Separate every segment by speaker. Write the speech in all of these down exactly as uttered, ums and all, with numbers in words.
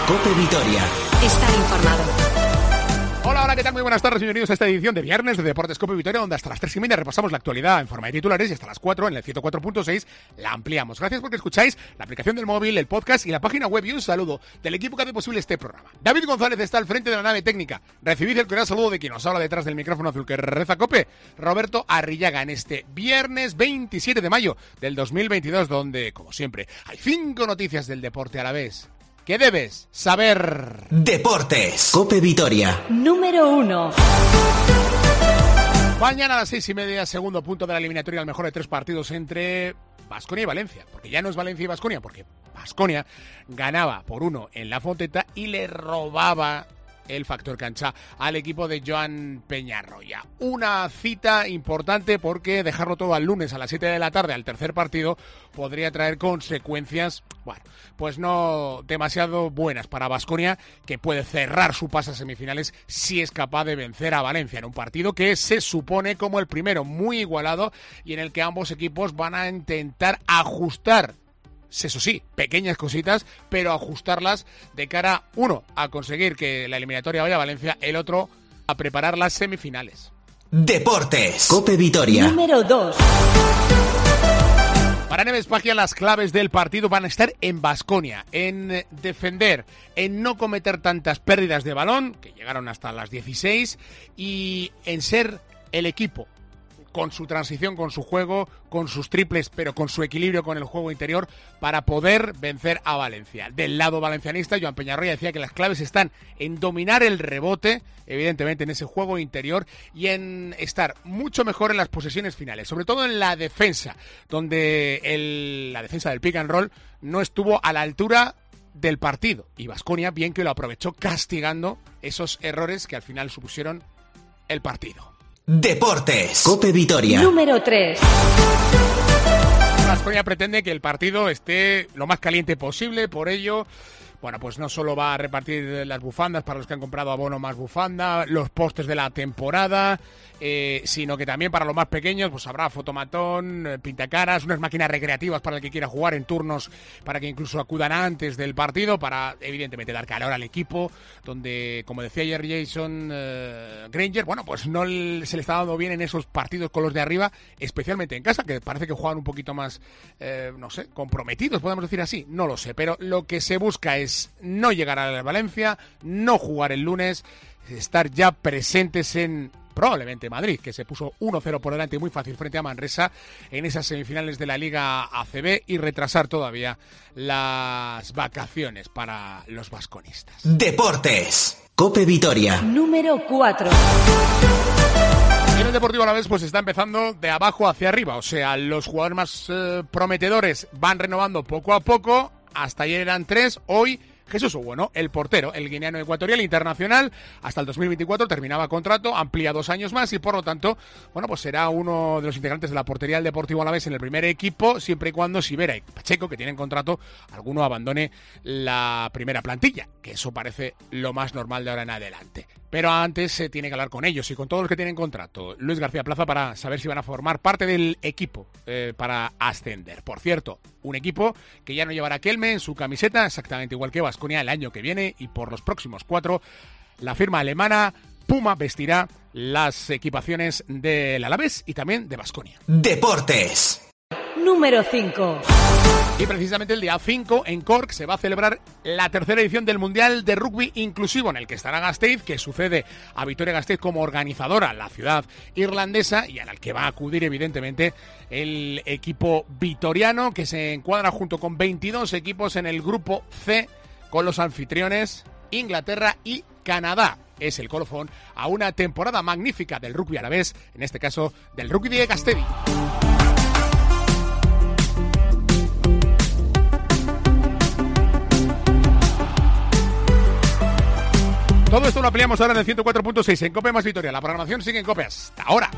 Speaker 1: COPE Vitoria.
Speaker 2: Estar informado.
Speaker 3: Hola, hola, ¿qué tal? Muy buenas tardes, bienvenidos a esta edición de viernes de Deportes COPE Vitoria, donde hasta las tres y media repasamos la actualidad en forma de titulares y hasta las cuatro en el ciento cuatro punto seis la ampliamos. Gracias porque escucháis la aplicación del móvil, el podcast y la página web, y un saludo del equipo que hace posible este programa. David González está al frente de la nave técnica. Recibid el cordial saludo de quien nos habla detrás del micrófono azul que reza COPE, Roberto Arrillaga, en este viernes veintisiete de mayo del dos mil veintidós, donde, como siempre, hay cinco noticias del deporte a la vez. ¿Qué debes saber?
Speaker 1: Deportes. COPE Vitoria.
Speaker 2: Número uno.
Speaker 3: Mañana a las seis y media, segundo punto de la eliminatoria al mejor de tres partidos entre Baskonia y Valencia. Porque ya no es Valencia y Baskonia, porque Baskonia ganaba por uno en la Fonteta y le robaba el factor cancha al equipo de Joan Peñarroya. Una cita importante porque dejarlo todo al lunes a las siete de la tarde, al tercer partido, podría traer consecuencias, bueno, pues no demasiado buenas para Baskonia, que puede cerrar su pase a semifinales si es capaz de vencer a Valencia en un partido que se supone como el primero, muy igualado, y en el que ambos equipos van a intentar ajustar, eso sí, pequeñas cositas, pero ajustarlas de cara, uno, a conseguir que la eliminatoria vaya a Valencia, el otro, a preparar las semifinales.
Speaker 1: Deportes. COPE Vitoria.
Speaker 2: Número dos.
Speaker 3: Para Neves Pagia, las claves del partido van a estar en Baskonia, en defender, en no cometer tantas pérdidas de balón, que llegaron hasta las dieciséis, y en ser el equipo con su transición, con su juego, con sus triples, pero con su equilibrio con el juego interior, para poder vencer a Valencia. Del lado valencianista, Joan Peñarroya decía que las claves están en dominar el rebote, evidentemente en ese juego interior, y en estar mucho mejor en las posesiones finales, sobre todo en la defensa, donde el, la defensa del pick and roll no estuvo a la altura del partido, y Baskonia bien que lo aprovechó castigando esos errores que al final supusieron el partido.
Speaker 1: Deportes. COPE Vitoria.
Speaker 2: Número tres.
Speaker 3: Baskonia pretende que el partido esté lo más caliente posible, por ello, bueno, pues no solo va a repartir las bufandas para los que han comprado abono más bufanda, los postes de la temporada, eh, sino que también para los más pequeños pues habrá fotomatón, eh, pintacaras, unas máquinas recreativas para el que quiera jugar en turnos, para que incluso acudan antes del partido, para evidentemente dar calor al equipo, donde, como decía ayer Jason eh, Granger, bueno, pues no se le está dando bien en esos partidos con los de arriba, especialmente en casa, que parece que juegan un poquito más, eh, no sé, comprometidos, podemos decir así, no lo sé, pero lo que se busca es no llegar a la Valencia, no jugar el lunes, estar ya presentes en probablemente Madrid, que se puso uno cero por delante muy fácil frente a Manresa en esas semifinales de la Liga A C B, y retrasar todavía las vacaciones para los vasconistas.
Speaker 1: Deportes. COPE Vitoria.
Speaker 2: Número cuatro.
Speaker 3: En el Deportivo Alavés pues está empezando de abajo hacia arriba, o sea, los jugadores más eh, prometedores van renovando poco a poco. Hasta ayer eran tres, hoy Jesús Bueno, el portero, el guineano ecuatorial internacional, hasta el dos mil veinticuatro terminaba contrato, amplía dos años más y por lo tanto, bueno, pues será uno de los integrantes de la portería del Deportivo Alavés en el primer equipo, siempre y cuando Sivera y Pacheco, que tienen contrato, alguno abandone la primera plantilla, que eso parece lo más normal de ahora en adelante. Pero antes se tiene que hablar con ellos y con todos los que tienen contrato. Luis García Plaza, para saber si van a formar parte del equipo eh, para ascender. Por cierto, un equipo que ya no llevará Kelme en su camiseta, exactamente igual que Baskonia el año que viene, y por los próximos cuatro, la firma alemana Puma vestirá las equipaciones del Alavés y también de Baskonia.
Speaker 1: Deportes.
Speaker 2: Número cinco.
Speaker 3: Y precisamente el día cinco en Cork se va a celebrar la tercera edición del Mundial de Rugby Inclusivo, en el que estará Gasteiz, que sucede a Vitoria-Gasteiz como organizadora, la ciudad irlandesa, y al que va a acudir evidentemente el equipo vitoriano, que se encuadra junto con veintidós equipos en el grupo C, con los anfitriones Inglaterra y Canadá. Es el colofón a una temporada magnífica del rugby alavés, en este caso del rugby de Gasteiz. Todo esto lo ampliamos ahora en el ciento cuatro punto seis en COPE más Vitoria. La programación sigue en COPE hasta ahora.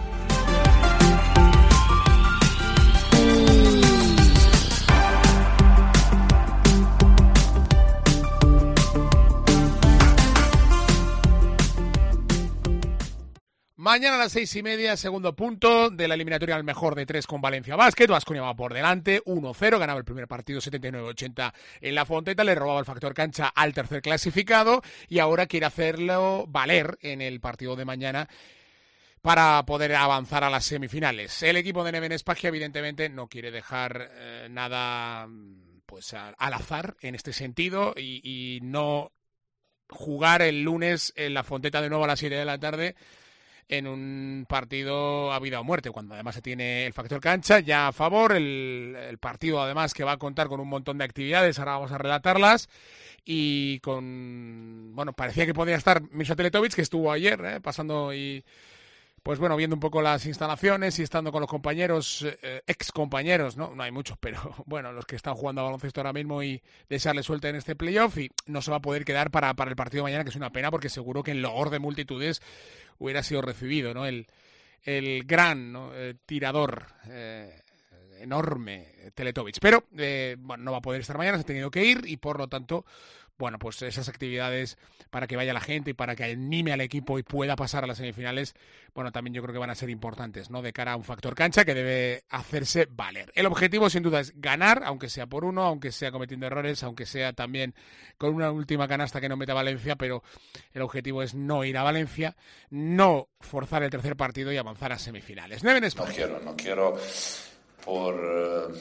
Speaker 3: Mañana a las seis y media, segundo punto de la eliminatoria al mejor de tres con Valencia Basket. Baskonia va por delante, uno cero, ganaba el primer partido setenta y nueve ochenta en la Fonteta, le robaba el factor cancha al tercer clasificado y ahora quiere hacerlo valer en el partido de mañana para poder avanzar a las semifinales. El equipo de Neven Espagia evidentemente no quiere dejar eh, nada pues al, al azar en este sentido y, y no jugar el lunes en la Fonteta de nuevo a las siete de la tarde en un partido a vida o muerte, cuando además se tiene el factor cancha ya a favor, el, el partido además que va a contar con un montón de actividades, ahora vamos a relatarlas, y con, bueno, parecía que podía estar Misha Teletovic, que estuvo ayer eh, pasando y pues bueno, viendo un poco las instalaciones y estando con los compañeros, eh, ex compañeros, ¿no? No hay muchos, pero bueno, los que están jugando a baloncesto ahora mismo y desearle suerte en este playoff, y no se va a poder quedar para, para el partido de mañana, que es una pena porque seguro que en loor de multitudes hubiera sido recibido, ¿no? El, el gran, ¿no? El tirador eh, enorme Teletovic. Pero, eh, bueno, no va a poder estar mañana, se ha tenido que ir y por lo tanto, bueno, pues esas actividades para que vaya la gente y para que anime al equipo y pueda pasar a las semifinales, bueno, también yo creo que van a ser importantes, ¿no? De cara a un factor cancha que debe hacerse valer. El objetivo, sin duda, es ganar, aunque sea por uno, aunque sea cometiendo errores, aunque sea también con una última canasta que no meta Valencia, pero el objetivo es no ir a Valencia, no forzar el tercer partido y avanzar a semifinales. Neven Espagia.
Speaker 4: No quiero, no quiero por... Uh...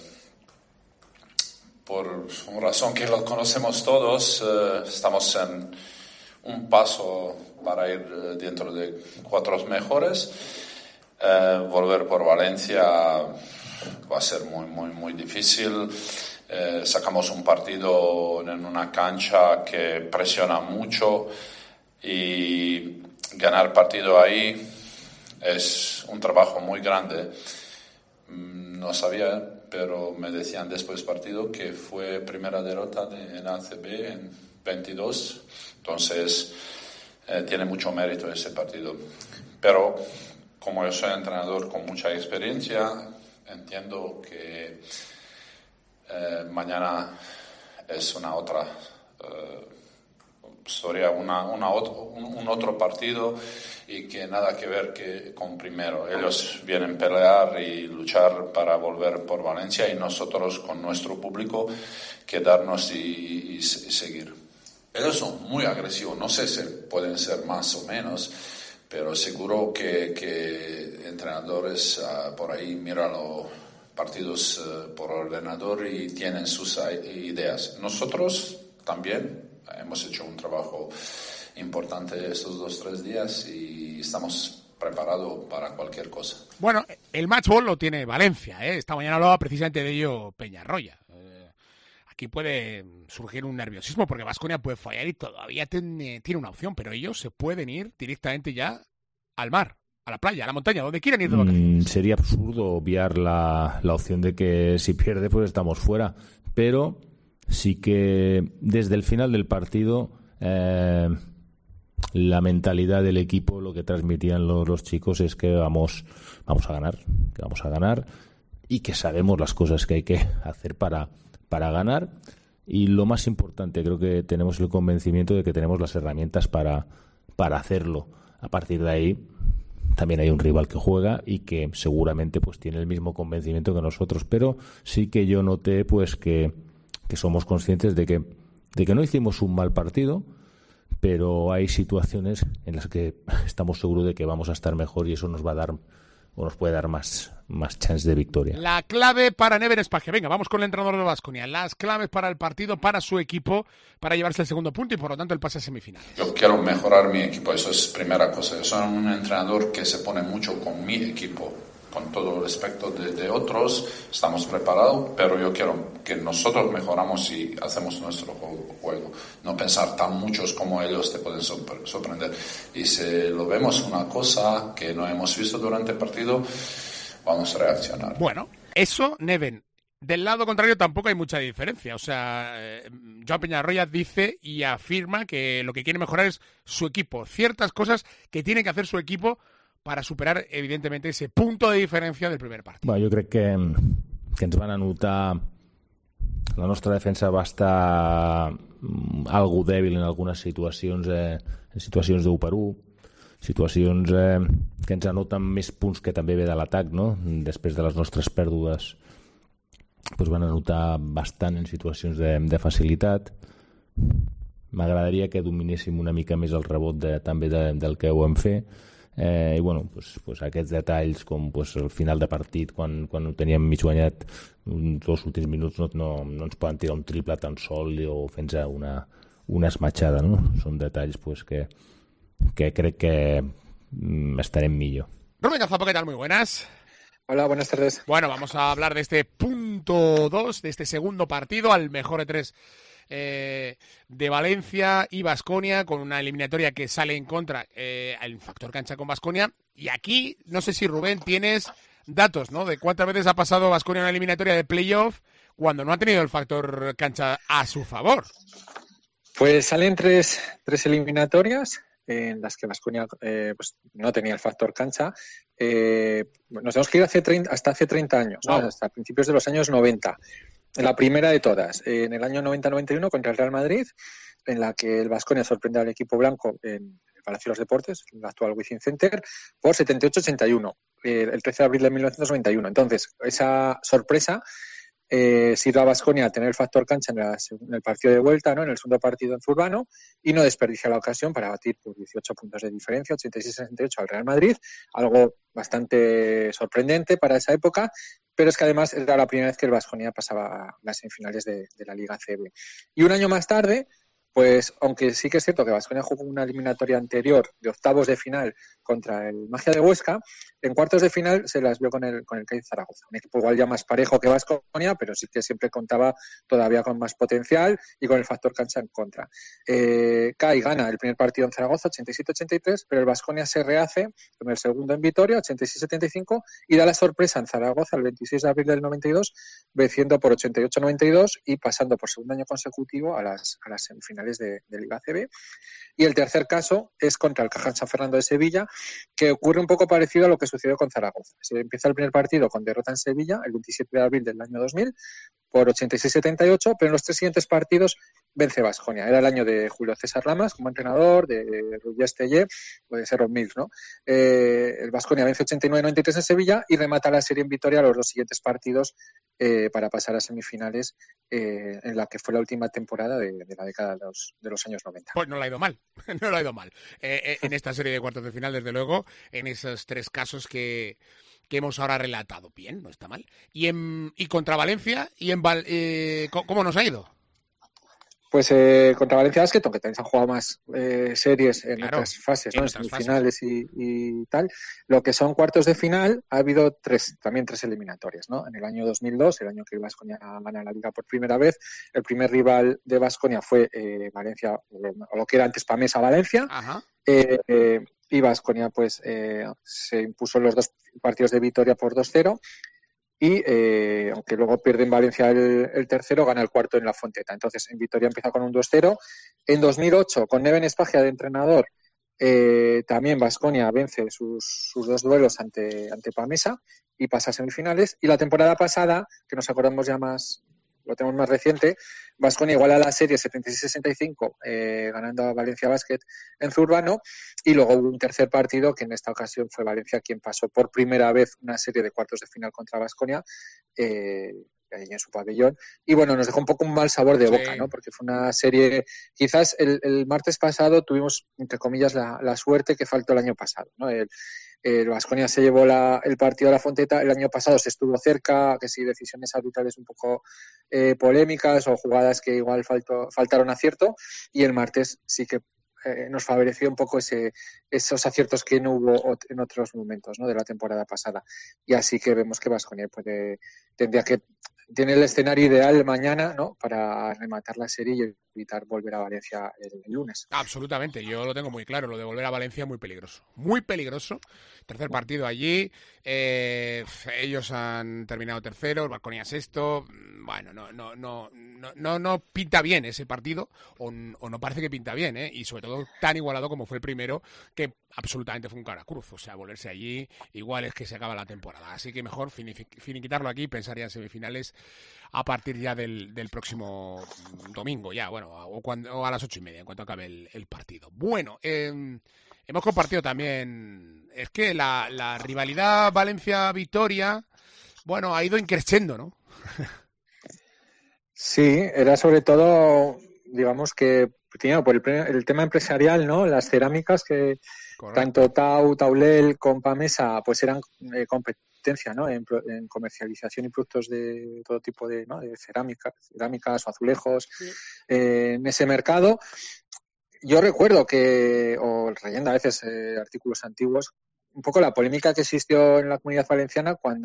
Speaker 4: Por una razón que lo conocemos todos, eh, estamos en un paso para ir dentro de cuatro mejores. Eh, volver por Valencia va a ser muy, muy, muy difícil. Eh, sacamos un partido en una cancha que presiona mucho y ganar partido ahí es un trabajo muy grande. No sabía, pero me decían después del partido que fue primera derrota de, en A C B en veintidós, entonces eh, tiene mucho mérito ese partido. Pero como yo soy entrenador con mucha experiencia, entiendo que eh, mañana es una otra eh, historia, una, una otro, un, un otro partido y que nada que ver que con primero. Ellos vienen a pelear y luchar para volver por Valencia y nosotros con nuestro público quedarnos y, y, y seguir. Ellos son muy agresivos, no sé si pueden ser más o menos, pero seguro que, que entrenadores uh, por ahí miran los partidos uh, por ordenador y tienen sus ideas. Nosotros también hemos hecho un trabajo importante estos dos tres días y estamos preparados para cualquier cosa.
Speaker 3: Bueno, el match ball lo tiene Valencia, ¿eh? Esta mañana hablaba precisamente de ello Peñarroya. Eh, aquí puede surgir un nerviosismo porque Baskonia puede fallar y todavía tiene, tiene una opción, pero ellos se pueden ir directamente ya al mar, a la playa, a la montaña, donde quieran ir de vacaciones.
Speaker 5: Mm, sería absurdo obviar la, la opción de que si pierde pues estamos fuera, pero sí que desde el final del partido eh, la mentalidad del equipo, lo que transmitían los, los chicos es que vamos, vamos a ganar, que vamos a ganar y que sabemos las cosas que hay que hacer para, para ganar. Y lo más importante, creo que tenemos el convencimiento de que tenemos las herramientas para, para hacerlo. A partir de ahí también hay un rival que juega y que seguramente pues tiene el mismo convencimiento que nosotros, pero sí que yo noté pues que, que somos conscientes de que, de que no hicimos un mal partido, pero hay situaciones en las que estamos seguros de que vamos a estar mejor y eso nos va a dar o nos puede dar más, más chance de victoria.
Speaker 3: La clave para Neven Espagia. Venga, vamos con el entrenador de Baskonia. Las claves para el partido, para su equipo, para llevarse el segundo punto y por lo tanto el pase a semifinales.
Speaker 4: Yo quiero mejorar mi equipo, eso es primera cosa. Yo soy un entrenador que se pone mucho con mi equipo, con todo el respeto de, de otros. Estamos preparados, pero yo quiero que nosotros mejoramos y hacemos nuestro juego. No pensar tan muchos como ellos te pueden sorprender. Y si lo vemos una cosa que no hemos visto durante el partido, vamos a reaccionar.
Speaker 3: Bueno, eso, Neven. Del lado contrario tampoco hay mucha diferencia. O sea, eh, Joan Peñarroya dice y afirma que lo que quiere mejorar es su equipo. Ciertas cosas que tiene que hacer su equipo para superar, evidentemente, ese punto de diferencia del primer partido.
Speaker 5: Bueno, jo crec que, que ens van a notar la nostra defensa va estar algo dèbil en algunes situacions, eh, en situacions d'un per un, situacions eh, que ens anoten més punts que també ve de l'atac, no? Després de les nostres pèrdues pues van anotar bastant en situacions de, de facilitat. M'agradaria que dominéssim una mica més el rebot de, també de, del que ho hem fet. Eh, i bueno, pues, pues aquests detalls com pues, el final de partit quan, quan ho teníem mig guanyat dos últims minuts no, no, no ens poden tirar un triple tan sol o fent una, una esmatxada, no? Són detalls pues, que, que crec que mm, estarem millor.
Speaker 3: Rubén Gazapo, ¿qué tal? Muy buenas.
Speaker 6: Hola, buenas tardes.
Speaker 3: Bueno, vamos a hablar de este punto dos, de este segundo partido, al mejor de tres eh, de Valencia y Baskonia, con una eliminatoria que sale en contra eh, el factor cancha con Baskonia. Y aquí, no sé si Rubén tienes datos, ¿no? De cuántas veces ha pasado Baskonia una eliminatoria de playoff cuando no ha tenido el factor cancha a su favor.
Speaker 6: Pues salen tres, tres eliminatorias en las que Baskonia eh, pues no tenía el factor cancha. Eh, nos tenemos que ir hace treinta, hasta hace treinta años, ¿no? Oh. Hasta principios de los años noventa. La primera de todas, eh, en el año noventa noventa y uno contra el Real Madrid, en la que el Baskonia sorprende al equipo blanco en el Palacio de los Deportes, el actual Wizzing Center, por setenta y ocho a ochenta y uno, eh, el trece de abril de mil novecientos noventa y uno. Entonces, esa sorpresa Eh, sirve a Baskonia a tener el factor cancha en, la, en el partido de vuelta, ¿no? En el segundo partido en Zurbano, y no desperdicia la ocasión para batir por dieciocho puntos de diferencia, ochenta y seis a sesenta y ocho al Real Madrid, algo bastante sorprendente para esa época, pero es que además era la primera vez que el Baskonia pasaba a las semifinales de, de la Liga C B. Y un año más tarde, pues aunque sí que es cierto que Baskonia jugó una eliminatoria anterior de octavos de final contra el Magia de Huesca, en cuartos de final se las vio con el con el Cádiz Zaragoza, un equipo igual ya más parejo que Baskonia, pero sí que siempre contaba todavía con más potencial y con el factor cancha en contra. Eh, Cádiz gana el primer partido en Zaragoza, ochenta y siete a ochenta y tres, pero el Baskonia se rehace con el segundo en Vitoria, ochenta y seis a setenta y cinco, y da la sorpresa en Zaragoza el veintiséis de abril del noventa y dos, venciendo por ochenta y ocho a noventa y dos y pasando por segundo año consecutivo a las, a las semifinales de, de Liga C B. Y el tercer caso es contra el Caja San Fernando de Sevilla, que ocurre un poco parecido a lo que sucedió con Zaragoza. Se empieza el primer partido con derrota en Sevilla, el veintisiete de abril del año dos mil, por ochenta y seis a setenta y ocho, pero en los tres siguientes partidos vence Baskonia. Era el año de Julio César Lamas como entrenador, de Roger Estellé o de Serron Mills, ¿no? Eh, el Baskonia vence ochenta y nueve a noventa y tres en Sevilla y remata la serie en Vitoria los dos siguientes partidos eh, para pasar a semifinales eh, en la que fue la última temporada de, de la década de los, de los años noventa.
Speaker 3: Pues no le ha ido mal, no le ha ido mal. Eh, eh, en esta serie de cuartos de final, desde luego, en esos tres casos que... que hemos ahora relatado. Bien, no está mal. Y en y contra Valencia, y en Val, eh, ¿cómo nos ha ido?
Speaker 6: Pues eh, contra Valencia Basket, aunque también se han jugado más eh, series en claro, otras fases, ¿no? En semifinales y, y tal. Lo que son cuartos de final, ha habido tres, también tres eliminatorias, ¿no? En el año dos mil dos, el año que el Baskonia gana la Liga por primera vez, el primer rival de Baskonia fue eh, Valencia, o lo que era antes Pamesa Valencia. Ajá. Eh, eh, y Baskonia pues eh, se impuso en los dos partidos de Vitoria por dos cero y eh, aunque luego pierde en Valencia el, el tercero, gana el cuarto en la Fonteta. Entonces en Vitoria empieza con un dos cero. En dos mil ocho, con Neven Espagia de entrenador, eh, también Baskonia vence sus, sus dos duelos ante, ante Pamesa y pasa a semifinales. Y la temporada pasada, que nos acordamos ya más, lo tenemos más reciente, Baskonia iguala la serie setenta y seis a sesenta y cinco, eh, ganando a Valencia Basket en Zurbano, y luego hubo un tercer partido que en esta ocasión fue Valencia quien pasó por primera vez una serie de cuartos de final contra Baskonia, eh, ahí en su pabellón, y bueno, nos dejó un poco un mal sabor de boca, sí, ¿no? Porque fue una serie, quizás el, el martes pasado tuvimos, entre comillas, la, la suerte que faltó el año pasado, ¿no? El, El Baskonia se llevó la, el partido a la Fonteta. El año pasado se estuvo cerca, que sí, decisiones arbitrales un poco eh, polémicas o jugadas que igual faltó, faltaron acierto. Y el martes sí que eh, nos favoreció un poco ese, esos aciertos que no hubo en otros momentos, ¿no? De la temporada pasada. Y así que vemos que Baskonia puede, tendría que tiene el escenario ideal mañana, ¿no? Para rematar la serie y evitar volver a Valencia el, el lunes.
Speaker 3: Absolutamente, yo lo tengo muy claro, lo de volver a Valencia muy peligroso, muy peligroso. Tercer partido allí, eh, ellos han terminado terceros, Baskonia sexto. Bueno, no, no, no, no, no, no pinta bien ese partido, o, o no parece que pinta bien, ¿eh? Y sobre todo tan igualado como fue el primero, que absolutamente fue un caracruz. O sea, volverse allí igual es que se acaba la temporada. Así que mejor finiquitarlo aquí y pensar ya en semifinales a partir ya del, del próximo domingo, ya, bueno, o, cuando, o a las ocho y media, en cuanto acabe el, el partido. Bueno, eh, hemos compartido también. Es que la, la rivalidad Valencia-Vitoria, bueno, ha ido increciendo, ¿no?
Speaker 6: Sí, era sobre todo, digamos que, tenía por el, el tema empresarial, ¿no? Las cerámicas que Correcto. Tanto Tau, Taulel, Compamesa, pues eran eh, competencia, ¿no? En, en comercialización y productos de todo tipo de, ¿no? de cerámica, cerámicas o azulejos sí. eh, en ese mercado. Yo recuerdo que, o leyendo a veces eh, artículos antiguos, un poco la polémica que existió en la Comunidad Valenciana cuando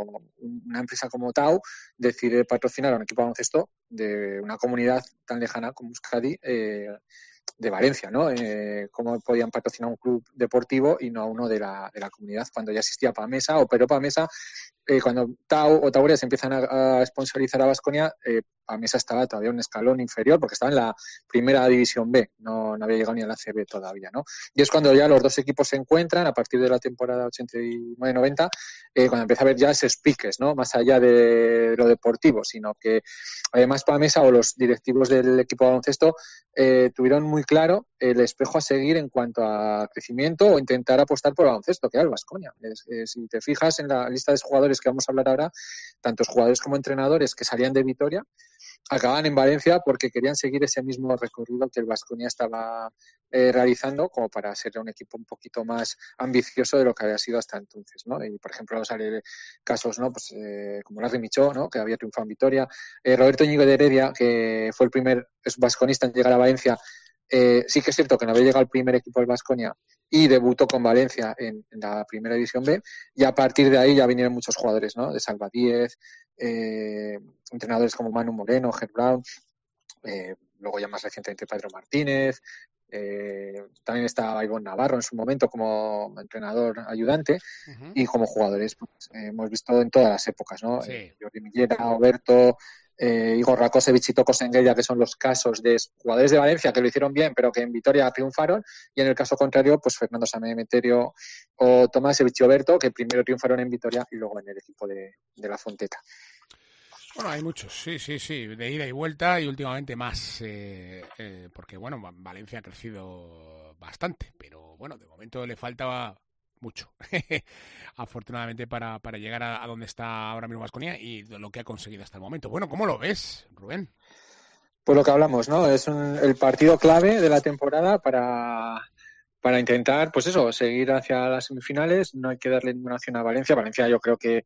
Speaker 6: una empresa como Tau decide patrocinar a un equipo de baloncesto de una comunidad tan lejana como Euskadi, eh, de Valencia, ¿no? Eh, cómo podían patrocinar un club deportivo y no a uno de la, de la comunidad cuando ya existía Pamesa, o pero Pamesa, eh, cuando Tau o Taureas empiezan a, a sponsorizar a Baskonia, eh, Pamesa estaba todavía un escalón inferior porque estaba en la primera división B, no, no había llegado ni a la C B todavía, ¿no? Y es cuando ya los dos equipos se encuentran a partir de la temporada ochenta y nueve noventa, eh, cuando empieza a haber ya esos piques, ¿no? Más allá de lo deportivo, sino que además Pamesa o los directivos del equipo de baloncesto eh, tuvieron muy claro el espejo a seguir en cuanto a crecimiento o intentar apostar por el baloncesto, que era el Baskonia. Eh, si te fijas en la lista de jugadores que vamos a hablar ahora, tantos jugadores como entrenadores que salían de Vitoria acababan en Valencia porque querían seguir ese mismo recorrido que el Baskonia estaba eh, realizando, como para ser un equipo un poquito más ambicioso de lo que había sido hasta entonces, ¿no? Y por ejemplo sale casos, ¿no? Pues eh, como Larry Michó, ¿no? Que había triunfado en Vitoria, eh, Roberto Íñigo de Heredia, que fue el primer basconista en llegar a Valencia. Eh, sí que es cierto que no había llegado al primer equipo del Baskonia y debutó con Valencia en, en la primera división B, y a partir de ahí ya vinieron muchos jugadores, ¿no? De Salva Díez, eh, entrenadores como Manu Moreno, Ger Brown, eh, luego ya más recientemente Pedro Martínez, eh, también estaba Ivonne Navarro en su momento como entrenador ayudante, uh-huh. Y como jugadores pues, eh, hemos visto en todas las épocas, ¿no? Sí. Eh, Jordi Millera, Oberto, Eh, Igor Rakosevich y Toko Sengelia, que son los casos de jugadores de Valencia que lo hicieron bien pero que en Vitoria triunfaron, y en el caso contrario pues Fernando Samemeterio o Tomásevich y Oberto, que primero triunfaron en Vitoria y luego en el equipo de, de la Fonteta.
Speaker 3: Bueno, hay muchos, sí, sí, sí, de ida y vuelta, y últimamente más, eh, eh, porque bueno, Valencia ha crecido bastante, pero bueno, de momento le faltaba mucho, afortunadamente, para, para llegar a, a donde está ahora mismo Baskonia y lo que ha conseguido hasta el momento. Bueno, ¿cómo lo ves, Rubén?
Speaker 6: Pues lo que hablamos, ¿no? Es un, el partido clave de la temporada para, para intentar, pues eso, seguir hacia las semifinales. No hay que darle ninguna opción a Valencia. Valencia yo creo que,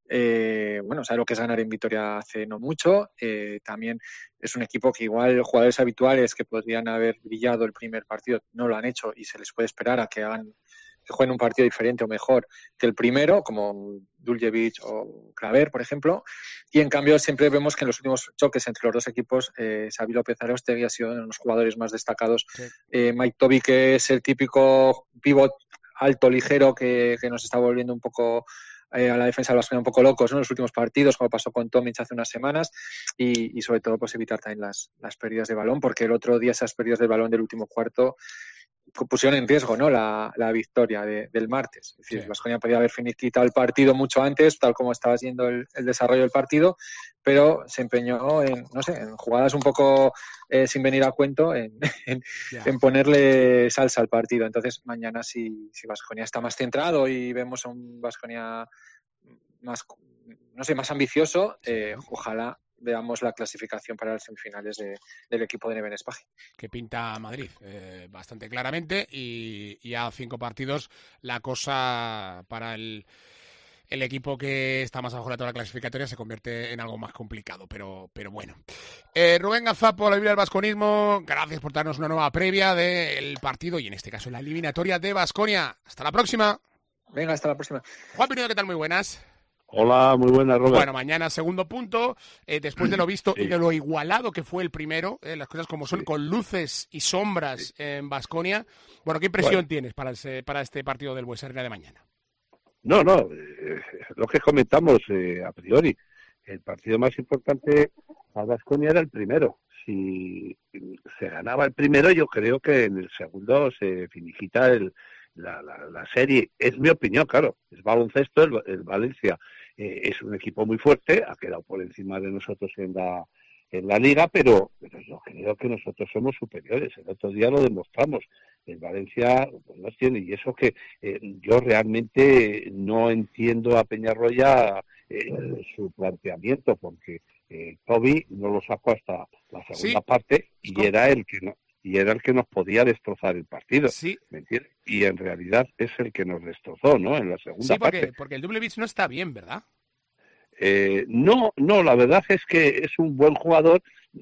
Speaker 6: eh, bueno, sabe lo que es ganar en Vitoria hace no mucho. Eh, también es un equipo que igual jugadores habituales que podrían haber brillado el primer partido no lo han hecho y se les puede esperar a que hagan que jueguen un partido diferente o mejor que el primero, como Duljevic o Claver, por ejemplo, y en cambio siempre vemos que en los últimos choques entre los dos equipos, eh, Xabi López Aróstegui ha sido uno de los jugadores más destacados. Sí. Eh, Mike Toby, que es el típico pivot alto, ligero, que, que nos está volviendo un poco eh, a la defensa de Baskonia un poco locos, ¿no? En los últimos partidos, como pasó con Tomic hace unas semanas, y, y sobre todo pues evitar también las, las pérdidas de balón, porque el otro día esas pérdidas de balón del último cuarto pusieron en riesgo, ¿no? la, la victoria de, del martes. Es decir, sí. Baskonia podía haber finiquitado el partido mucho antes, tal como estaba siendo el, el desarrollo del partido, pero se empeñó en, no sé, en jugadas un poco eh, sin venir a cuento, en, en, yeah. en ponerle salsa al partido. Entonces, mañana si, si Baskonia está más centrado y vemos a un Baskonia más, no sé, más ambicioso, eh, ojalá veamos la clasificación para las semifinales de, del equipo de Neven Espaje.
Speaker 3: Que pinta Madrid eh, bastante claramente, y, y a cinco partidos la cosa para el, el equipo que está más abajo de la tabla clasificatoria se convierte en algo más complicado, pero, pero bueno. Eh, Rubén Gazapo, la Biblia del Basconismo, gracias por darnos una nueva previa del partido y en este caso la eliminatoria de Baskonia. Hasta la próxima.
Speaker 6: Venga, hasta la próxima.
Speaker 3: Juan Pinedo, ¿qué tal? Muy buenas.
Speaker 7: Hola, muy buenas, Robert.
Speaker 3: Bueno, mañana segundo punto, eh, después de lo visto sí. y de lo igualado que fue el primero, eh, las cosas como son, sí. con luces y sombras sí. en Baskonia. Bueno, ¿qué impresión bueno. tienes para, ese, para este partido del Buesa Arena de mañana?
Speaker 7: No, no, eh, lo que comentamos eh, a priori, el partido más importante para Baskonia era el primero. Si se ganaba el primero, yo creo que en el segundo se finiquita el La, la, la serie. Es mi opinión, claro, es baloncesto, el, el Valencia eh, es un equipo muy fuerte, ha quedado por encima de nosotros en la en la liga, pero, pero yo creo que nosotros somos superiores. El otro día lo demostramos. El Valencia pues, no tiene, y eso que eh, yo realmente no entiendo a Peñarroya eh, su planteamiento, porque eh, Toby no lo sacó hasta la segunda
Speaker 3: sí.
Speaker 7: parte y era el que no, y era el que nos podía destrozar el partido,
Speaker 3: sí.
Speaker 7: ¿me entiendes? Y en realidad es el que nos destrozó, ¿no? En la segunda
Speaker 3: sí, porque,
Speaker 7: parte.
Speaker 3: porque el Dublevich no está bien, ¿verdad?
Speaker 7: Eh, no, no, la verdad es que es un buen jugador,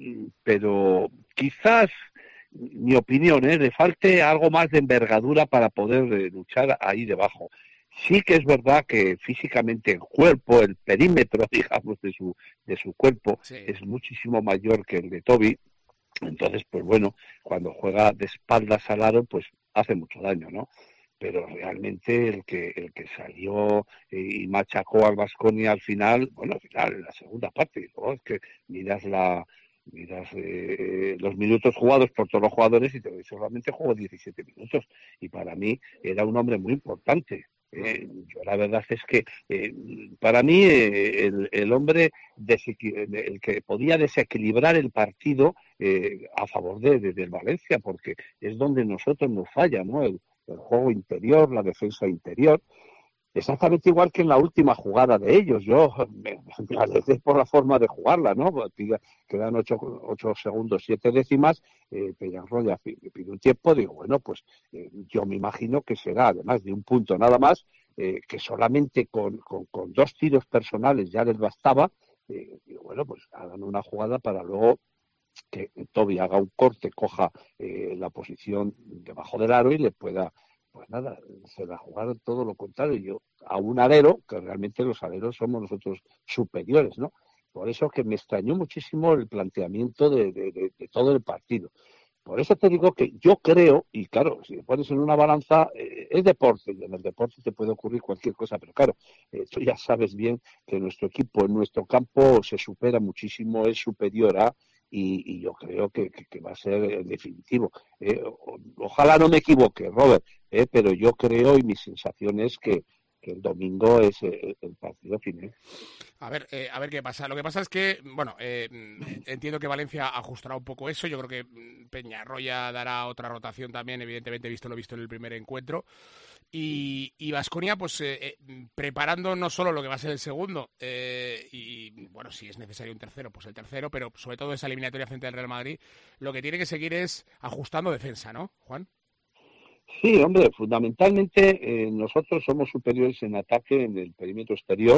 Speaker 7: pero quizás, mi opinión, ¿eh? le falte algo más de envergadura para poder eh, luchar ahí debajo. Sí que es verdad que físicamente el cuerpo, el perímetro, digamos, de su, de su cuerpo
Speaker 3: sí.
Speaker 7: es muchísimo mayor que el de Toby. Entonces, pues bueno, cuando juega de espaldas al aro, pues hace mucho daño, ¿no? Pero realmente el que el que salió y machacó al Baskonia al final, bueno, al final, en la segunda parte, ¿no? Es que miras la miras eh, los minutos jugados por todos los jugadores y te dice, solamente jugó diecisiete minutos, y para mí era un hombre muy importante. Eh, yo la verdad es que eh, para mí eh, el, el hombre el que podía desequilibrar el partido eh, a favor de, de, del Valencia, porque es donde nosotros nos falla, ¿no? El, el juego interior, la defensa interior, exactamente igual que en la última jugada de ellos. Yo me, me alegré por la forma de jugarla, ¿no? Quedan ocho, ocho segundos, siete décimas, eh, Peñarroya pide un tiempo, digo, bueno, pues eh, yo me imagino que será, además de un punto nada más, eh, que solamente con, con, con dos tiros personales ya les bastaba, eh, digo, bueno, pues hagan una jugada para luego que Toby haga un corte, coja eh, la posición debajo del aro y le pueda, pues nada, se la jugaron todo lo contrario. Yo, a un alero, que realmente los aleros somos nosotros superiores, ¿no? Por eso que me extrañó muchísimo el planteamiento de, de, de, de todo el partido. Por eso te digo que yo creo, y claro, si te pones en una balanza, eh, es deporte, y en el deporte te puede ocurrir cualquier cosa, pero claro, eh, tú ya sabes bien que nuestro equipo en nuestro campo se supera muchísimo, es superior a, y, y yo creo que, que, que va a ser eh, definitivo. Eh, o, ojalá no me equivoque, Robert, eh, pero yo creo, y mi sensación es que, que el domingo es el, el partido final.
Speaker 3: A ver, eh, a ver qué pasa. Lo que pasa es que, bueno, eh, entiendo que Valencia ajustará un poco eso. Yo creo que Peñarroya dará otra rotación también, evidentemente, visto lo visto en el primer encuentro. Y Baskonia, pues, eh, eh, preparando no solo lo que va a ser el segundo, eh, y, bueno, si es necesario un tercero, pues el tercero, pero sobre todo esa eliminatoria frente al Real Madrid, lo que tiene que seguir es ajustando defensa, ¿no, Juan?
Speaker 7: Sí, hombre, fundamentalmente eh, nosotros somos superiores en ataque en el perímetro exterior,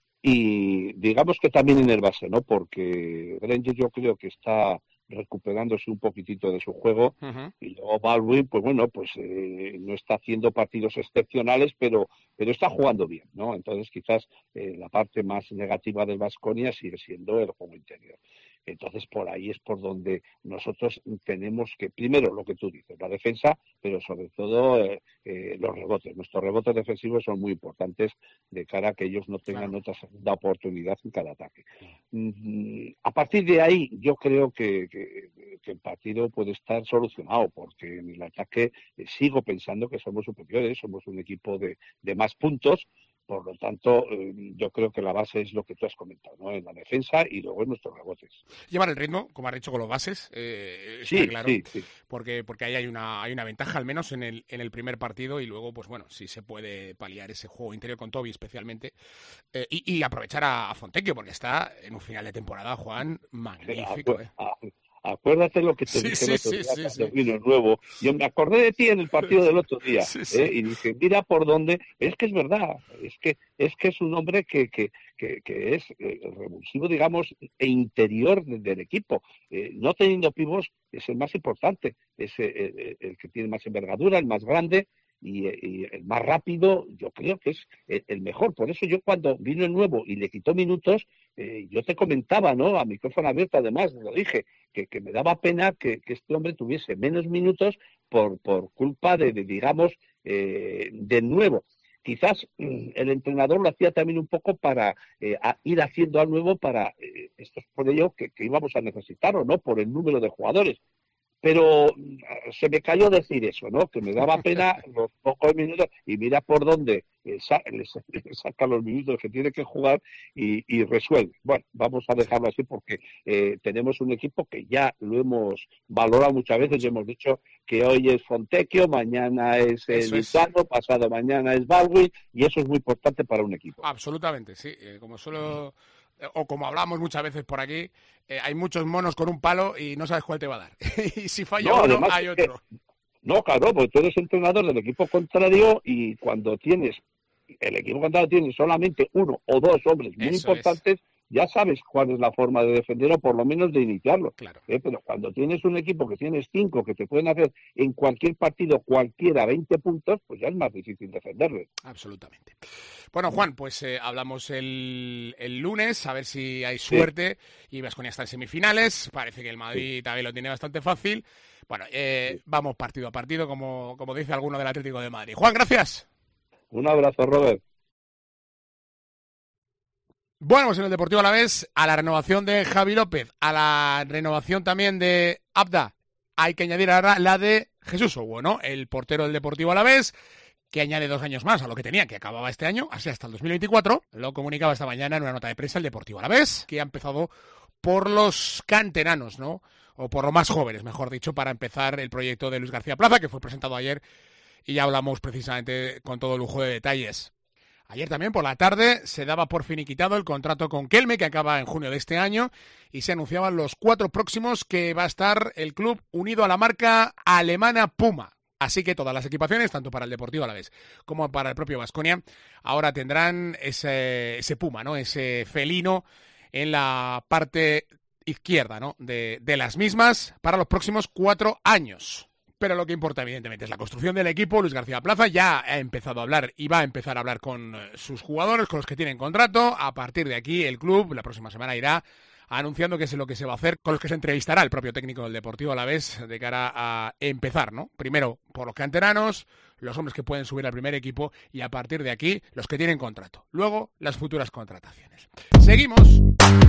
Speaker 7: y digamos que también en el base, ¿no? Porque Granger yo creo que está recuperándose un poquitito de su juego, uh-huh. Y luego Baldwin, pues bueno, pues eh, no está haciendo partidos excepcionales, pero pero está jugando bien, ¿no? Entonces quizás eh, la parte más negativa del Baskonia sigue siendo el juego interior. Entonces por ahí es por donde nosotros tenemos que, primero lo que tú dices, la defensa, pero sobre todo eh, eh, los rebotes. Nuestros rebotes defensivos son muy importantes de cara a que ellos no tengan claro. otra segunda oportunidad en cada ataque. Mm, a partir de ahí yo creo que, que, que el partido puede estar solucionado, porque en el ataque eh, sigo pensando que somos superiores, somos un equipo de, de más puntos. Por lo tanto, eh, yo creo que la base es lo que tú has comentado, ¿no? En la defensa y luego en nuestros rebotes.
Speaker 3: Llevar el ritmo, como has dicho, con los bases, eh, está
Speaker 7: sí,
Speaker 3: claro,
Speaker 7: sí, sí.
Speaker 3: Porque, porque ahí hay una, hay una ventaja, al menos en el, en el primer partido, y luego, pues bueno, sí se puede paliar ese juego interior con Toby especialmente, eh, y, y aprovechar a, a Fontecchio, porque está en un final de temporada, Juan, magnífico.
Speaker 7: Sí,
Speaker 3: eh.
Speaker 7: a, a, Acuérdate lo que te
Speaker 3: sí,
Speaker 7: dije
Speaker 3: sí,
Speaker 7: el otro
Speaker 3: sí,
Speaker 7: día
Speaker 3: sí,
Speaker 7: cuando
Speaker 3: sí.
Speaker 7: vino el nuevo. Yo me acordé de ti en el partido del otro día,
Speaker 3: sí, sí.
Speaker 7: ¿eh? Y dije, mira por dónde. Es que es verdad, es que es que es un hombre que, que, que, que es eh, revulsivo, digamos, e interior de, del equipo. Eh, no teniendo pivos es el más importante, es el, el, el que tiene más envergadura, el más grande. Y, y el más rápido, yo creo que es el, el mejor. Por eso yo cuando vino el nuevo y le quitó minutos, eh, yo te comentaba, ¿no? A micrófono abierto, además, lo dije, que, que me daba pena que, que este hombre tuviese menos minutos por, por culpa de, de digamos, eh, del nuevo. Quizás mm, el entrenador lo hacía también un poco para eh, a ir haciendo al nuevo para, eh, esto es por ello que, que íbamos a necesitarlo, ¿no? Por el número de jugadores. pero se me cayó decir eso, ¿no? Que me daba pena los pocos minutos y mira por dónde le saca los minutos que tiene que jugar y, y resuelve. Bueno, vamos a dejarlo así porque eh, tenemos un equipo que ya lo hemos valorado muchas veces y hemos dicho que hoy es Fontecchio, mañana es Lizardo, pasado mañana es Baldwin, y eso es muy importante para un equipo.
Speaker 3: Absolutamente, sí. Eh, como solo... o como hablamos muchas veces por aquí, eh, hay muchos monos con un palo y no sabes cuál te va a dar. Y si falla
Speaker 7: no,
Speaker 3: uno,
Speaker 7: además,
Speaker 3: hay otro.
Speaker 7: Que, no, claro, porque tú eres entrenador del equipo contrario y cuando tienes, el equipo contrario tiene solamente uno o dos hombres muy
Speaker 3: Eso
Speaker 7: importantes,
Speaker 3: es.
Speaker 7: Ya sabes cuál es la forma de defender o por lo menos de iniciarlo.
Speaker 3: Claro.
Speaker 7: ¿Eh? Pero cuando tienes un equipo que tienes cinco que te pueden hacer en cualquier partido cualquiera veinte puntos, pues ya es más difícil defenderlo.
Speaker 3: Absolutamente. Bueno, Juan, pues eh, hablamos el, el lunes, a ver si hay suerte. Sí. Y Baskonia está en semifinales. Parece que el Madrid sí. también lo tiene bastante fácil. Bueno, eh, sí. vamos partido a partido, como, como dice alguno del Atlético de Madrid. Juan, gracias.
Speaker 7: Un abrazo, Robert.
Speaker 3: Bueno, pues en el Deportivo Alavés, a la renovación de Javi López, a la renovación también de Abda, hay que añadir ahora la de Jesús Owo, ¿no? El portero del Deportivo Alavés, que añade dos años más a lo que tenía, que acababa este año, así hasta el dos mil veinticuatro. Lo comunicaba esta mañana en una nota de prensa el Deportivo Alavés, que ha empezado por los canteranos, ¿no? O por los más jóvenes, mejor dicho, para empezar el proyecto de Luis García Plaza, que fue presentado ayer, y ya hablamos precisamente con todo lujo de detalles. Ayer también por la tarde se daba por finiquitado el contrato con Kelme, que acaba en junio de este año, y se anunciaban los cuatro próximos que va a estar el club unido a la marca alemana Puma. Así que todas las equipaciones, tanto para el Deportivo Alavés como para el propio Baskonia, ahora tendrán ese, ese Puma, ¿no? Ese felino en la parte izquierda, ¿no? de, de las mismas para los próximos cuatro años. Pero lo que importa, evidentemente, es la construcción del equipo. Luis García Plaza ya ha empezado a hablar y va a empezar a hablar con sus jugadores, con los que tienen contrato. A partir de aquí, el club, la próxima semana, irá anunciando qué es lo que se va a hacer, con los que se entrevistará el propio técnico del Deportivo Alavés de cara a empezar, ¿no? Primero, por los canteranos, los hombres que pueden subir al primer equipo, y a partir de aquí, los que tienen contrato. Luego, las futuras contrataciones. Seguimos.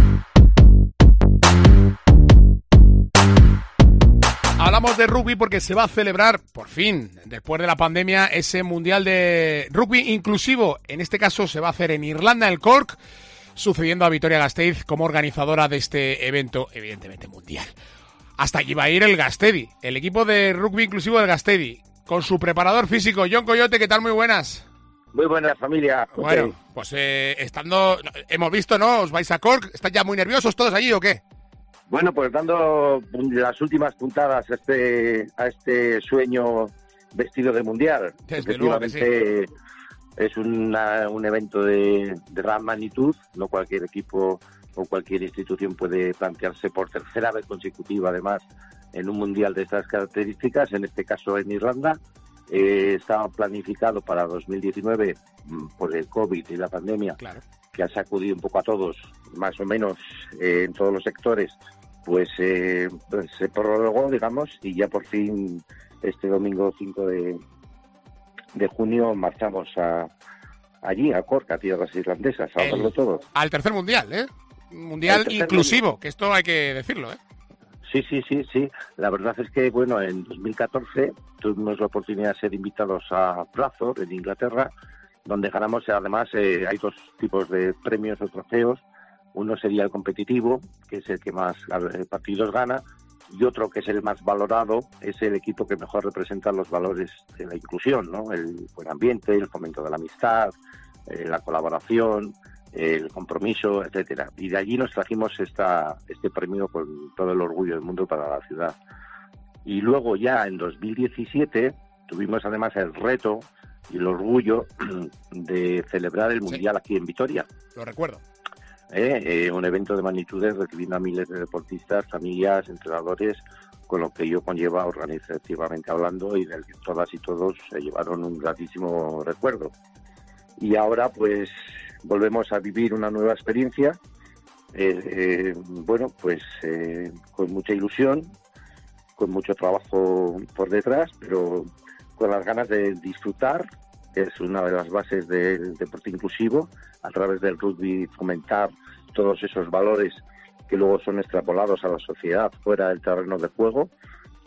Speaker 3: Hablamos de rugby porque se va a celebrar, por fin, después de la pandemia, ese Mundial de Rugby inclusivo. En este caso se va a hacer en Irlanda, en Cork, sucediendo a Vitoria-Gasteiz como organizadora de este evento, evidentemente mundial. Hasta allí va a ir el Gastedi, el equipo de rugby inclusivo del Gastedi, con su preparador físico, John Coyote. ¿Qué tal? Muy buenas.
Speaker 8: Muy buenas, familia.
Speaker 3: Bueno,
Speaker 8: okay.
Speaker 3: pues eh, estando, hemos visto, ¿no? ¿Os vais a Cork? ¿Están ya muy nerviosos todos allí o qué?
Speaker 8: Bueno, pues dando las últimas puntadas a este a este sueño vestido de mundial.
Speaker 3: Desde luego que sí.
Speaker 8: Es una, un evento de, de gran magnitud, no cualquier equipo o cualquier institución puede plantearse por tercera vez consecutiva, además, en un mundial de estas características, en este caso en Irlanda. Eh, estaba planificado para dos mil diecinueve por el COVID y la pandemia,
Speaker 3: claro,
Speaker 8: que ha sacudido un poco a todos, más o menos eh, en todos los sectores. Pues, eh, pues se prorrogó, digamos, y ya por fin este domingo cinco de, de junio marchamos a allí, a Cork, a tierras irlandesas, a verlo todo.
Speaker 3: Al tercer mundial, ¿eh? Mundial inclusivo, mundial. Que esto hay que decirlo, ¿eh?
Speaker 8: Sí, sí, sí, sí. La verdad es que, bueno, en dos mil catorce tuvimos la oportunidad de ser invitados a Bradford, en Inglaterra, donde ganamos, además, eh, hay dos tipos de premios o trofeos. Uno sería el competitivo, que es el que más partidos gana, y otro, que es el más valorado, es el equipo que mejor representa los valores de la inclusión, ¿no? El buen ambiente, el fomento de la amistad, eh, la colaboración, el compromiso, etcétera. Y de allí nos trajimos esta, este premio con todo el orgullo del mundo para la ciudad. Y luego ya en dos mil diecisiete tuvimos además el reto y el orgullo de celebrar el Mundial, sí, aquí en Vitoria.
Speaker 3: Lo recuerdo.
Speaker 8: Eh, eh, un evento de magnitudes recibiendo a miles de deportistas, familias, entrenadores, con lo que ello conlleva organizativamente hablando, y del que todas y todos se llevaron un gratísimo recuerdo. Y ahora pues volvemos a vivir una nueva experiencia, eh, eh, bueno, pues eh, con mucha ilusión, con mucho trabajo por detrás, pero con las ganas de disfrutar. Es una de las bases del deporte inclusivo, a través del rugby fomentar todos esos valores que luego son extrapolados a la sociedad fuera del terreno de juego,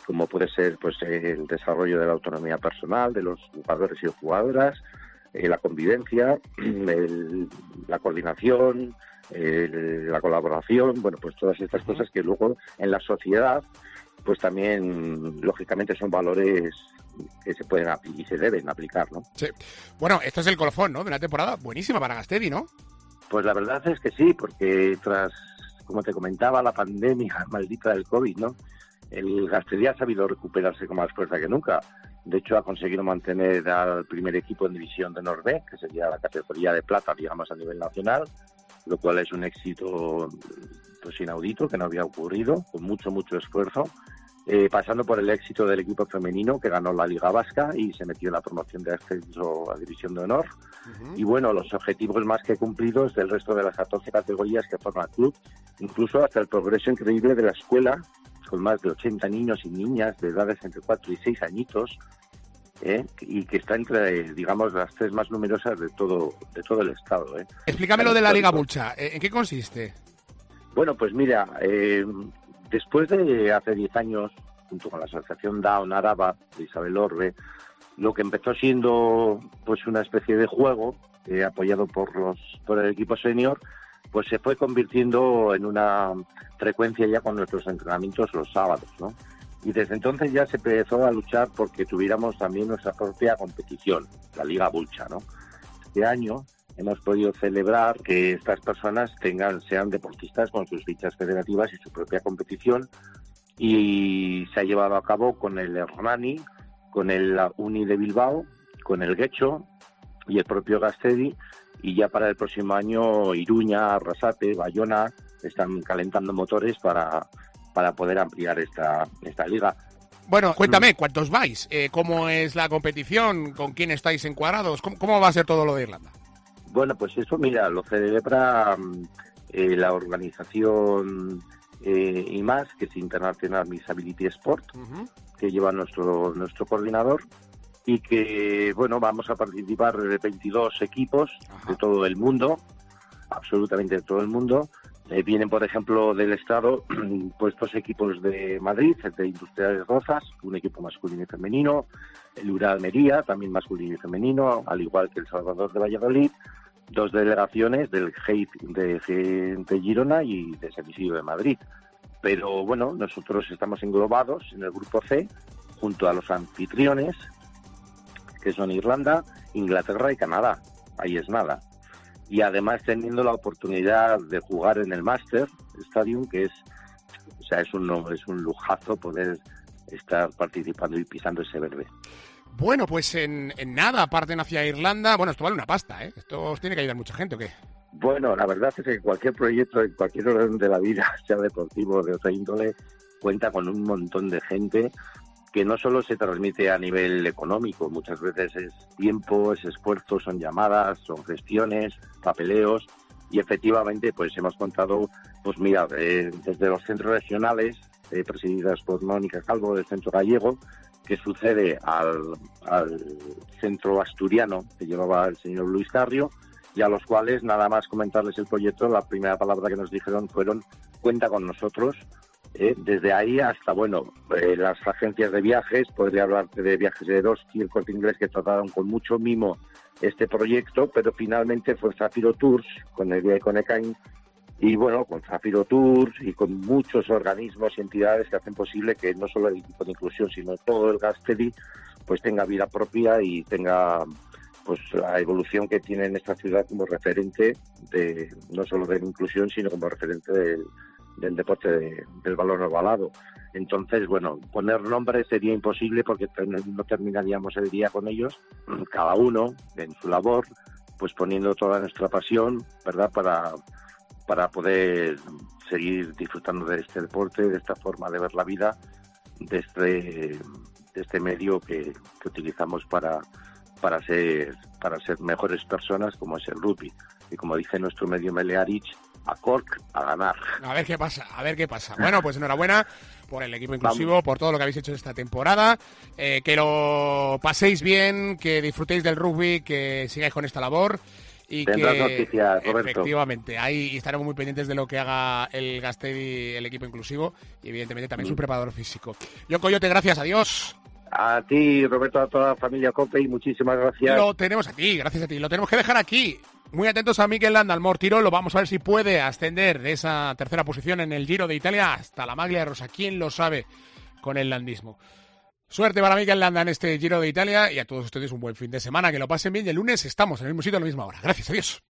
Speaker 8: como puede ser pues el desarrollo de la autonomía personal de los jugadores y jugadoras, eh, la convivencia, el, la coordinación, el, la colaboración, bueno, pues todas estas cosas que luego en la sociedad pues también lógicamente son valores que se pueden y se deben aplicar, ¿no?
Speaker 3: Sí. Bueno, esto es el colofón, ¿no?, de una temporada buenísima para Gastedi, ¿no?
Speaker 8: Pues la verdad es que sí, porque tras, como te comentaba, la pandemia maldita del COVID, ¿no?, el Gastedi ha sabido recuperarse con más fuerza que nunca. De hecho, ha conseguido mantener al primer equipo en división de Honor B, que sería la categoría de plata, digamos, a nivel nacional, lo cual es un éxito pues inaudito, que no había ocurrido, con mucho, mucho esfuerzo. Eh, pasando por el éxito del equipo femenino que ganó la Liga Vasca y se metió en la promoción de ascenso a División de Honor. Uh-huh. Y bueno, los objetivos más que cumplidos del resto de las catorce categorías que forma el club, incluso hasta el progreso increíble de la escuela, con más de ochenta niños y niñas de edades entre cuatro y seis añitos, ¿eh? y que está entre, digamos, las tres más numerosas de todo de todo el estado. ¿eh?
Speaker 3: Explícame lo de la Liga Bulcha, ¿en qué consiste?
Speaker 8: Bueno, pues mira, eh, después de hace diez años, junto con la Asociación Down Araba de Isabel Orbe, lo que empezó siendo pues una especie de juego, eh, apoyado por los por el equipo senior, pues se fue convirtiendo en una frecuencia ya con nuestros entrenamientos los sábados, ¿no? Y desde entonces ya se empezó a luchar porque tuviéramos también nuestra propia competición, la Liga Bulcha, ¿no? Este año hemos podido celebrar que estas personas tengan sean deportistas con sus fichas federativas y su propia competición, y se ha llevado a cabo con el Hernani, con el Uni de Bilbao, con el Guecho y el propio Gastedi, y ya para el próximo año Iruña, Arrasate, Bayona están calentando motores para, para poder ampliar esta, esta liga.
Speaker 3: Bueno, cuéntame, ¿cuántos vais? Eh, ¿Cómo es la competición? ¿Con quién estáis encuadrados? ¿Cómo, cómo va a ser todo lo de Irlanda?
Speaker 8: Bueno, pues eso, mira, lo celebra eh, la organización eh, I M A S, que es International Disability Sport, uh-huh. que lleva nuestro nuestro coordinador, y que, bueno, vamos a participar de veintidós equipos Ajá. de todo el mundo, absolutamente de todo el mundo. Eh, vienen, por ejemplo, del Estado, pues dos equipos de Madrid, el de Industriales Rozas, un equipo masculino y femenino, el Ura Almería, también masculino y femenino, al igual que el Salvador de Valladolid, dos delegaciones del G E I P de, de Girona y de San Isidro de Madrid. Pero bueno, nosotros estamos englobados en el grupo C, junto a los anfitriones, que son Irlanda, Inglaterra y Canadá. Ahí es nada. Y además teniendo la oportunidad de jugar en el Master Stadium, que es, o sea, es un, es un lujazo poder estar participando y pisando ese verde.
Speaker 3: Bueno, pues en, en nada parten hacia Irlanda. Bueno, esto vale una pasta, ¿eh? Esto os tiene que ayudar mucha gente, ¿o qué?
Speaker 8: Bueno, la verdad es que cualquier proyecto en cualquier orden de la vida, sea deportivo o de otra índole, cuenta con un montón de gente que no solo se transmite a nivel económico, muchas veces es tiempo, es esfuerzo, son llamadas, son gestiones, papeleos, y efectivamente pues hemos contado, pues mira, eh, desde los centros regionales, eh, presididas por Mónica Calvo del Centro Gallego, que sucede al, al centro asturiano que llevaba el señor Luis Carrio, y a los cuales nada más comentarles el proyecto, la primera palabra que nos dijeron fueron cuenta con nosotros. Eh, desde ahí hasta, bueno, eh, las agencias de viajes, podría hablarte de Viajes de Eroski, el Corte Inglés, que trataron con mucho mimo este proyecto, pero finalmente fue Zafiro Tours, con el guía Econecain, y bueno, con Zafiro Tours y con muchos organismos y entidades que hacen posible que no solo el equipo de inclusión, sino todo el Gastedi, pues tenga vida propia y tenga pues la evolución que tiene en esta ciudad como referente de no solo de la inclusión, sino como referente del del deporte de, del balón ovalado. Entonces, bueno, poner nombres sería imposible porque no terminaríamos el día con ellos, cada uno en su labor, pues poniendo toda nuestra pasión, ¿verdad?, para, para poder seguir disfrutando de este deporte, de esta forma de ver la vida, de este, de este medio que, que utilizamos para, para ser, para ser mejores personas, como es el rugby. Y como dice nuestro medio Melearich, a Cork a ganar.
Speaker 3: A ver qué pasa, a ver qué pasa. Bueno, pues enhorabuena por el equipo inclusivo, Vamos. por todo lo que habéis hecho esta temporada, eh, que lo paséis bien, que disfrutéis del rugby, que sigáis con esta labor Y
Speaker 8: Tendrás
Speaker 3: que,
Speaker 8: noticias, Roberto.
Speaker 3: efectivamente, ahí estaremos muy pendientes de lo que haga el Gasteiz, el equipo inclusivo, y evidentemente también mm. su preparador físico. Yo, Coyote, gracias, adiós.
Speaker 8: A ti, Roberto, a toda la familia COPE, y muchísimas gracias.
Speaker 3: Lo tenemos a ti, gracias a ti. Lo tenemos que dejar aquí. Muy atentos a Mikel Landa, al Mortirolo. Vamos a ver si puede ascender de esa tercera posición en el Giro de Italia hasta la maglia rosa. ¿Quién lo sabe con el landismo? Suerte para Mikel Landa en este Giro de Italia y a todos ustedes un buen fin de semana. Que lo pasen bien y el lunes estamos en el mismo sitio a la misma hora. Gracias, adiós.